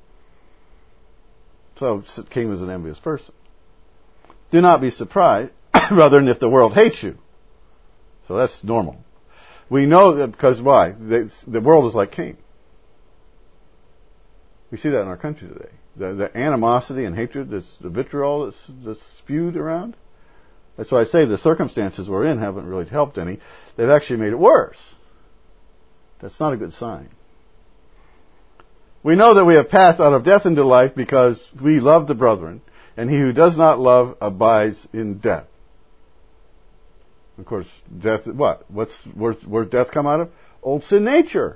So Cain was an envious person. Do not be surprised, brethren, if the world hates you. So that's normal. We know that because why? The world is like Cain. We see that in our country today. The, the animosity and hatred, that's, the vitriol that's, that's spewed around. That's why I say the circumstances we're in haven't really helped any. They've actually made it worse. That's not a good sign. We know that we have passed out of death into life because we love the brethren, and he who does not love abides in death. Of course, death, what? What's, where's, where's death come out of? Old sin nature.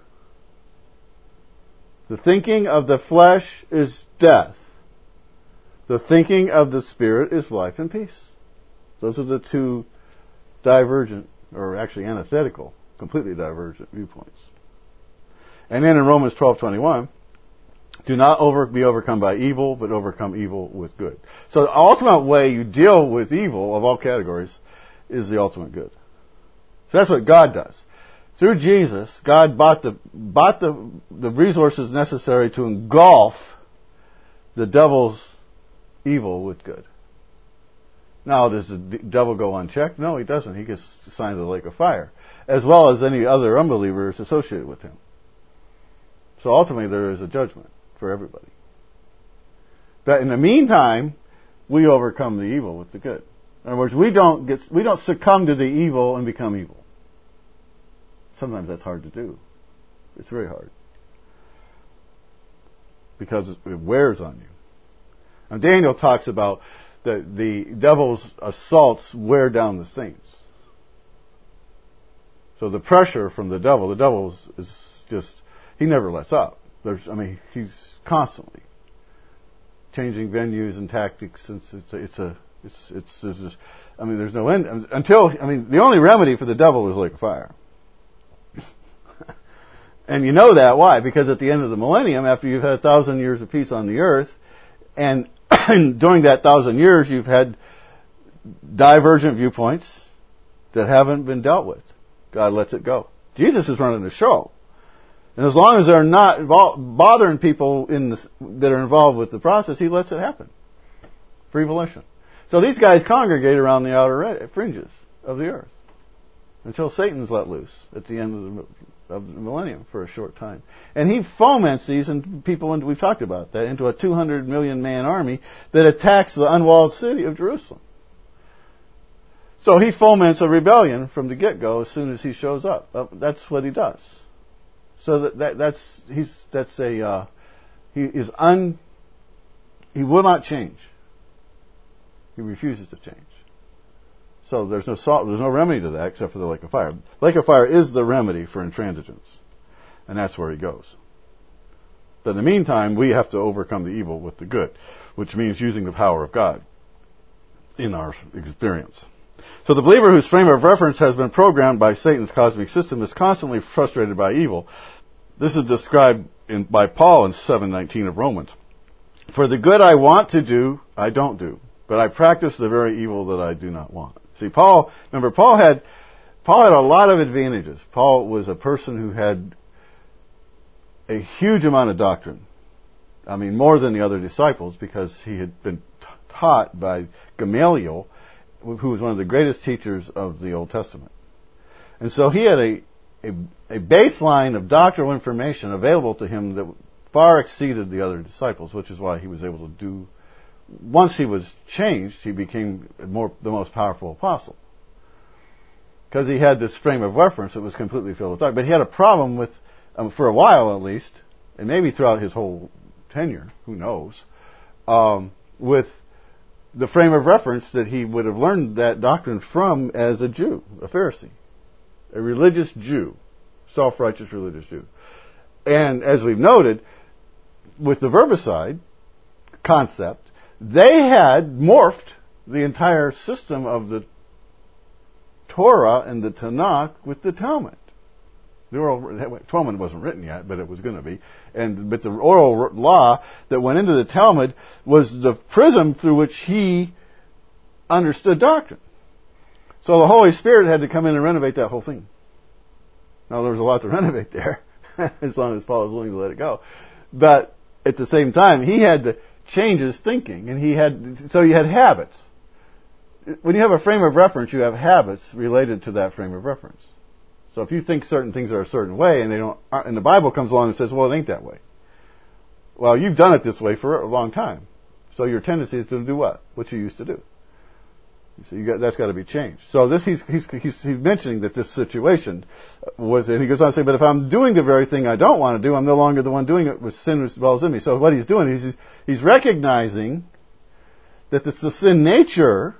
The thinking of the flesh is death. The thinking of the Spirit is life and peace. Those are the two divergent, or actually antithetical, completely divergent viewpoints. And then in Romans twelve twenty-one, do not over, be overcome by evil, but overcome evil with good. So the ultimate way you deal with evil of all categories is the ultimate good. So that's what God does. Through Jesus, God bought the bought the, the resources necessary to engulf the devil's evil with good. Now, does the d- devil go unchecked? No, he doesn't. He gets assigned to the lake of fire, as well as any other unbelievers associated with him. So ultimately, there is a judgment for everybody. But in the meantime, we overcome the evil with the good. In other words, we don't get, we don't succumb to the evil and become evil. Sometimes that's hard to do. It's very hard. Because it wears on you. Now Daniel talks about the, the devil's assaults wear down the saints. So the pressure from the devil, the devil is, is just, he never lets up. There's, I mean, he's constantly changing venues and tactics. It's, it's, a, it's a, it's, it's, there's just, I mean, there's no end until, I mean, the only remedy for the devil is lake of fire. And you know that. Why? Because at the end of the millennium, after you've had a thousand years of peace on the earth, and during that thousand years you've had divergent viewpoints that haven't been dealt with. God lets it go. Jesus is running the show. And as long as they're not involved, bothering people in the, that are involved with the process, He lets it happen. Free volition. So these guys congregate around the outer fringes of the earth until Satan's let loose at the end of the of the millennium for a short time. And he foments these and people, and we've talked about that, into a two hundred million man army that attacks the unwalled city of Jerusalem. So he foments a rebellion from the get-go as soon as he shows up. Uh, that's what he does. So that, that that's he's that's a uh, he is un he will not change. He refuses to change. So there's no salt, there's no remedy to that except for the lake of fire. Lake of fire is the remedy for intransigence, and that's where he goes. But in the meantime, we have to overcome the evil with the good, which means using the power of God in our experience. So the believer whose frame of reference has been programmed by Satan's cosmic system is constantly frustrated by evil. This is described in, by Paul in seven nineteen of Romans. For the good I want to do, I don't do, but I practice the very evil that I do not want. See, Paul, remember, Paul had, Paul had a lot of advantages. Paul was a person who had a huge amount of doctrine. I mean, more than the other disciples, because he had been t- taught by Gamaliel, who was one of the greatest teachers of the Old Testament. And so he had a, a, a baseline of doctrinal information available to him that far exceeded the other disciples, which is why he was able to do. Once he was changed, he became more the most powerful apostle. Because he had this frame of reference that was completely filled with dark. But he had a problem with, um, for a while at least, and maybe throughout his whole tenure, who knows, um, with the frame of reference that he would have learned that doctrine from as a Jew, a Pharisee, a religious Jew, self-righteous religious Jew. And as we've noted, with the verbicide concept, they had morphed the entire system of the Torah and the Tanakh with the Talmud. The oral Talmud wasn't written yet, but it was going to be. And but the oral law that went into the Talmud was the prism through which he understood doctrine. So the Holy Spirit had to come in and renovate that whole thing. Now there was a lot to renovate there, as long as Paul was willing to let it go. But at the same time, he had to change his thinking, and he had so you had habits. When you have a frame of reference, you have habits related to that frame of reference. So if you think certain things are a certain way, and they don't, and the Bible comes along and says, "Well, it ain't that way." Well, you've done it this way for a long time, so your tendency is to do what? What you used to do. So you got, that's got to be changed. So this he's, he's he's he's mentioning that this situation was, and he goes on to say, but if I'm doing the very thing I don't want to do, I'm no longer the one doing it with sin which dwells in me. So what he's doing is he's, he's recognizing that it's the sin nature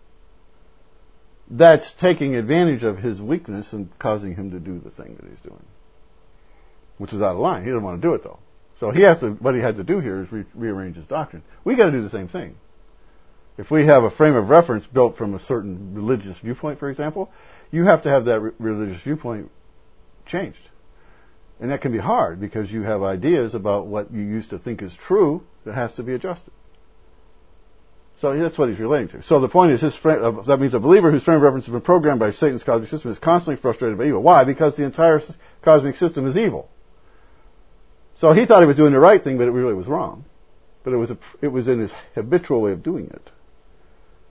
that's taking advantage of his weakness and causing him to do the thing that he's doing, which is out of line. He doesn't want to do it though. So he has to. What he had to do here is re- rearrange his doctrine. We got to do the same thing. If we have a frame of reference built from a certain religious viewpoint, for example, you have to have that re- religious viewpoint changed. And that can be hard because you have ideas about what you used to think is true that has to be adjusted. So that's what he's relating to. So the point is, his frame, uh, that means a believer whose frame of reference has been programmed by Satan's cosmic system is constantly frustrated by evil. Why? Because the entire cosmic system is evil. So he thought he was doing the right thing, but it really was wrong. But it was a, it was in his habitual way of doing it.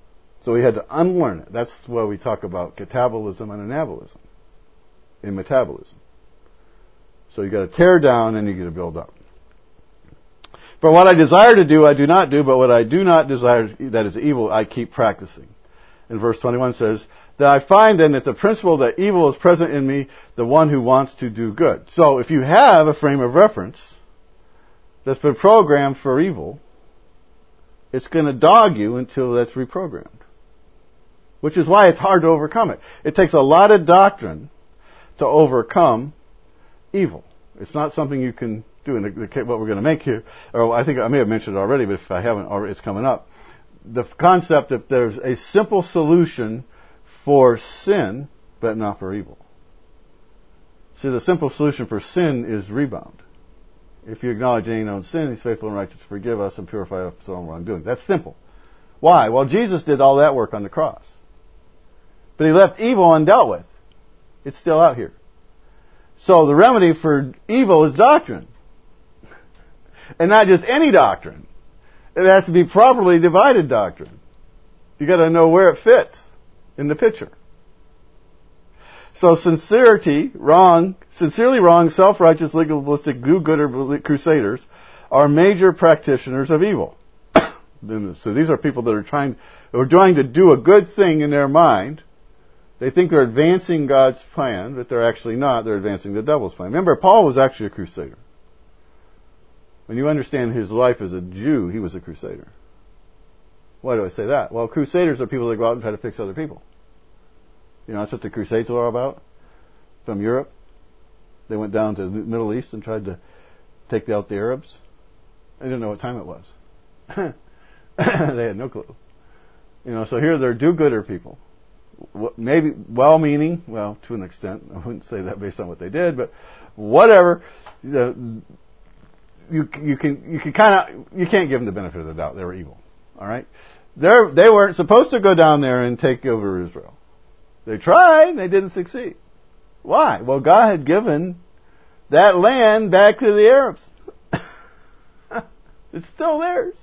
So he had to unlearn it. That's why we talk about catabolism and anabolism in metabolism. So you got to tear down and you got to build up. For what I desire to do, I do not do, but what I do not desire, that is evil, I keep practicing. And verse twenty-one says, that I find then that the principle that evil is present in me, the one who wants to do good. So if you have a frame of reference that's been programmed for evil, it's going to dog you until that's reprogrammed. Which is why it's hard to overcome it. It takes a lot of doctrine to overcome evil. It's not something you can do. And what we're going to make here, or I think I may have mentioned it already, but if I haven't, it's coming up. The concept that there's a simple solution for sin, but not for evil. See, the simple solution for sin is rebound. If you acknowledge any known sin, He's faithful and righteous to forgive us and purify us from all wrongdoing. That's simple. Why? Well, Jesus did all that work on the cross. But He left evil undealt with. It's still out here. So the remedy for evil is doctrine. And not just any doctrine. It has to be properly divided doctrine. You got to know where it fits in the picture. So sincerity, wrong, sincerely wrong, self-righteous, legalistic, do-gooder crusaders are major practitioners of evil. So these are people that are trying, are trying to do a good thing in their mind. They think they're advancing God's plan, but they're actually not. They're advancing the devil's plan. Remember, Paul was actually a crusader. When you understand his life as a Jew, he was a crusader. Why do I say that? Well, crusaders are people that go out and try to fix other people. You know, that's what the Crusades were all about. From Europe, they went down to the Middle East and tried to take out the Arabs. They didn't know what time it was. They had no clue. You know, so here they're do-gooder people. Maybe well-meaning, well, to an extent. I wouldn't say that based on what they did, but whatever. The, you you can you can kind of you can't give them the benefit of the doubt. They were evil. All right, they they weren't supposed to go down there and take over Israel. They tried, and they didn't succeed. Why? Well, God had given that land back to the Arabs. It's still theirs.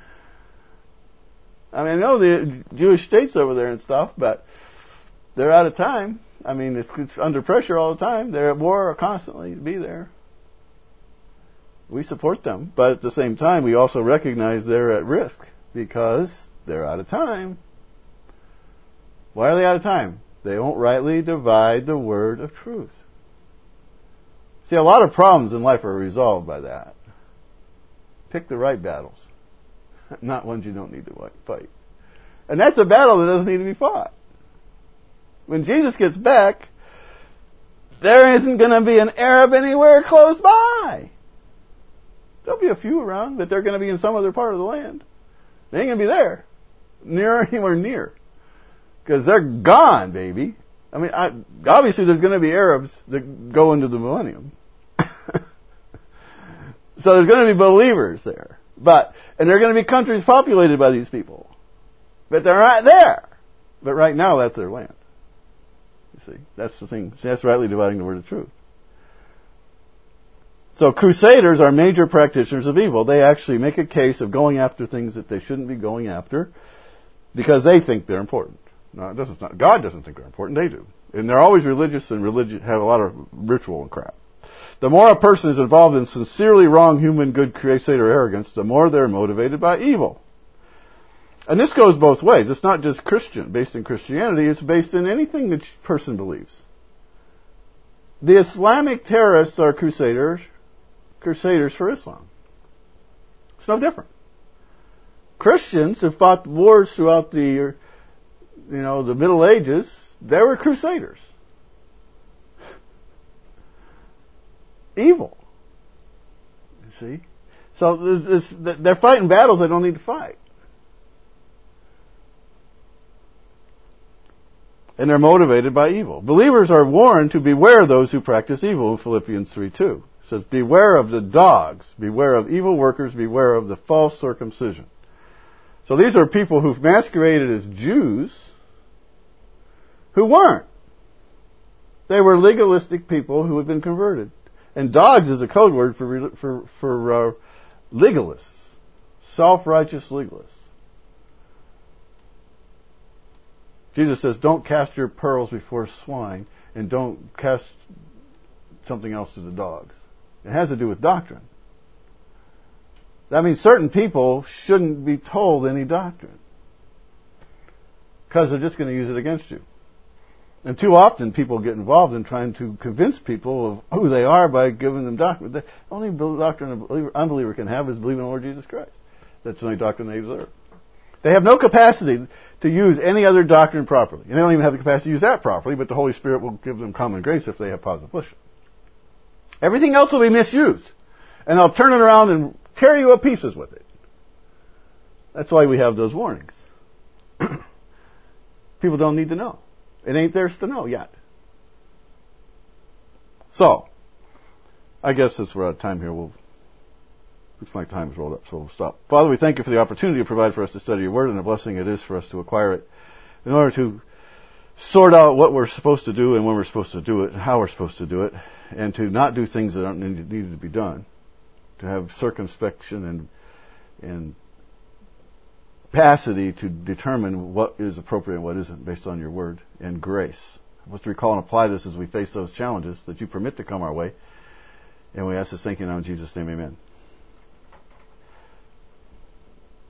I mean, I know the Jewish states over there and stuff, but they're out of time. I mean, it's, it's under pressure all the time. They're at war constantly to be there. We support them, but at the same time, we also recognize they're at risk because they're out of time. Why are they out of time? They won't rightly divide the word of truth. See, a lot of problems in life are resolved by that. Pick the right battles, not ones you don't need to fight. And that's a battle that doesn't need to be fought. When Jesus gets back, there isn't going to be an Arab anywhere close by. There'll be a few around, but they're going to be in some other part of the land. They ain't going to be there, near anywhere near. Because they're gone, baby. I mean, I, obviously there's going to be Arabs that go into the millennium. So there's going to be believers there. But, and there are going to be countries populated by these people. But they're not there. But right now, that's their land. You see, that's the thing. See, that's rightly dividing the word of truth. So crusaders are major practitioners of evil. They actually make a case of going after things that they shouldn't be going after because they think they're important. No, it doesn't. Not, God doesn't think they're important. They do, and they're always religious and religious have a lot of ritual and crap. The more a person is involved in sincerely wrong human good crusader arrogance, the more they're motivated by evil. And this goes both ways. It's not just Christian, based in Christianity. It's based in anything that a person believes. The Islamic terrorists are crusaders, crusaders for Islam. It's no different. Christians have fought wars throughout the, you know, the Middle Ages. They were crusaders. Evil. You see? So this, this, they're fighting battles they don't need to fight. And they're motivated by evil. Believers are warned to beware those who practice evil in Philippians three two. It says, beware of the dogs, beware of evil workers, beware of the false circumcision. So these are people who've masqueraded as Jews who weren't. They were legalistic people who had been converted. And dogs is a code word for for for uh, legalists, self-righteous legalists. Jesus says, don't cast your pearls before swine, and don't cast something else to the dogs. It has to do with doctrine. That means certain people shouldn't be told any doctrine, because they're just going to use it against you. And too often people get involved in trying to convince people of who they are by giving them doctrine. The only doctrine an believer, unbeliever can have is believing in the Lord Jesus Christ. That's the only doctrine they deserve. They have no capacity to use any other doctrine properly. And they don't even have the capacity to use that properly, but the Holy Spirit will give them common grace if they have positive volition. Everything else will be misused. And they'll turn it around and tear you up pieces with it. That's why we have those warnings. People don't need to know. It ain't theirs to know yet. So, I guess since we're out of time here, we'll, looks like time is rolled up, so we'll stop. Father, we thank you for the opportunity to provide for us to study your word, and a blessing it is for us to acquire it in order to sort out what we're supposed to do and when we're supposed to do it and how we're supposed to do it, and to not do things that aren't needed, needed to be done, to have circumspection and and capacity to determine what is appropriate and what isn't based on your word and grace. Let's recall and apply this as we face those challenges that you permit to come our way. And we ask this thank you now in Jesus' name, amen.